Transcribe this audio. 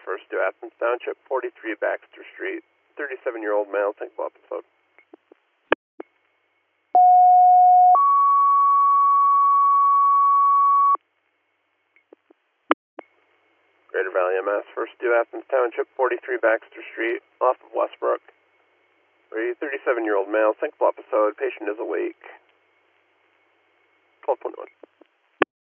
First to Athens Township, 43 Baxter Street, 37-year-old male, single episode. Greater Valley MS, first to Athens Township, 43 Baxter Street, off of Westbrook. A 37-year-old male, single episode, patient is awake. 12.1.